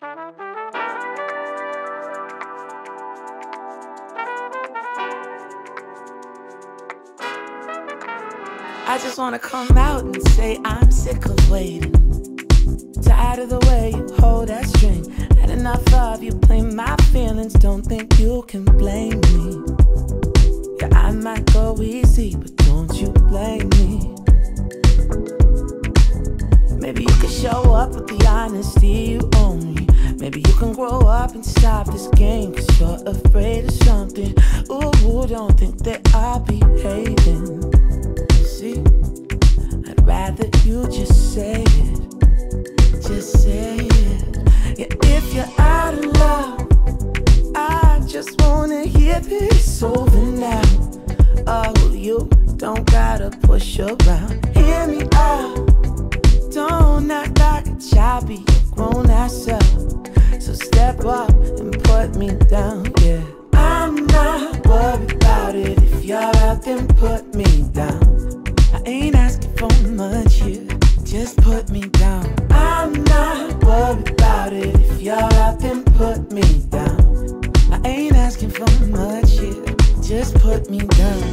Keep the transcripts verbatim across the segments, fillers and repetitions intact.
I just wanna come out and say I'm sick of waiting. Tired of the way you hold that string. Had enough of you playing my feelings. Don't think you can blame me. Yeah, I might go easy, but don't you blame me. Maybe you can show up with the honesty you owe me. Maybe you can grow up and stop this game, cause you're afraid of something. Ooh, don't think that I'll be hating. See, I'd rather you just say it. Just say it. Yeah, if you're out of love, I just wanna hear this over now. Oh, you don't gotta push around. Hear me out. Don't act like a child, be a grown ass up. So step up and put me down, yeah. I'm not worried about it. If you're out, then put me down. I ain't asking for much here, just put me down. I'm not worried about it. If you're out, then put me down. I ain't asking for much here, just put me down.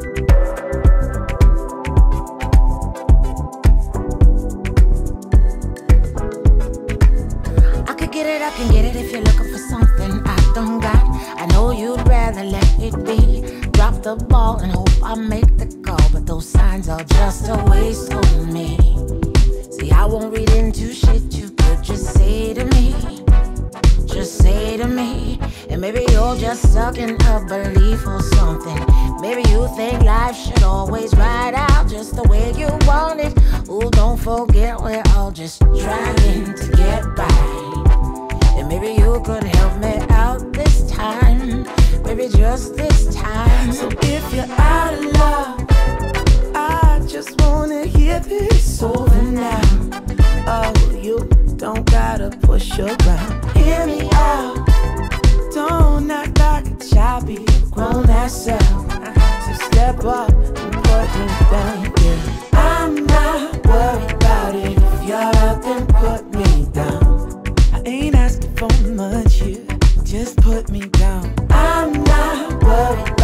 Get it, I can get it if you're looking for something I don't got. I know you'd rather let it be. Drop the ball and hope I make the call, but those signs are just a waste on me. See, I won't read into shit you could just say to me. Just say to me. And maybe you're just stuck in a belief or something. Maybe you think life should always ride out just the way you want it. Ooh, don't forget we're all just trying to get right. And maybe you could help me out this time. Maybe just this time. So if you're out of love, I just wanna hear this over now. Oh, you don't gotta push around. Hear me out. Don't act like a child, be a grown ass up. So step up and put me down, yeah. I'm not worried about it. If you're out, then put me down. I ain't asking for much here, just put me down. I'm not worried